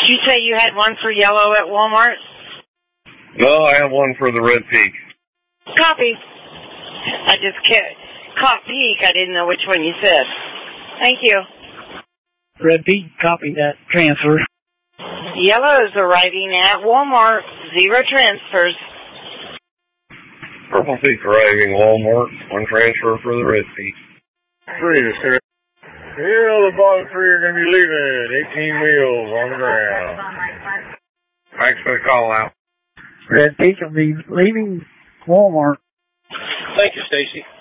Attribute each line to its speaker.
Speaker 1: you say you had one for yellow at Walmart?
Speaker 2: No, I have one for the Red Peak.
Speaker 1: Copy. I just caught Peak. I didn't know which one you said. Thank you.
Speaker 3: Red Peak, copy that. Transfer.
Speaker 1: Yellow is arriving at Walmart. 0 transfers.
Speaker 2: Purple Peak arriving Walmart. 1 transfer for the Red Peak.
Speaker 4: 3 to 6. Here, the bottom 3 are going to be leaving. 18 wheels on the ground.
Speaker 2: Thanks for the call out.
Speaker 3: Red Peak will be leaving Walmart.
Speaker 4: Thank you, Stacy.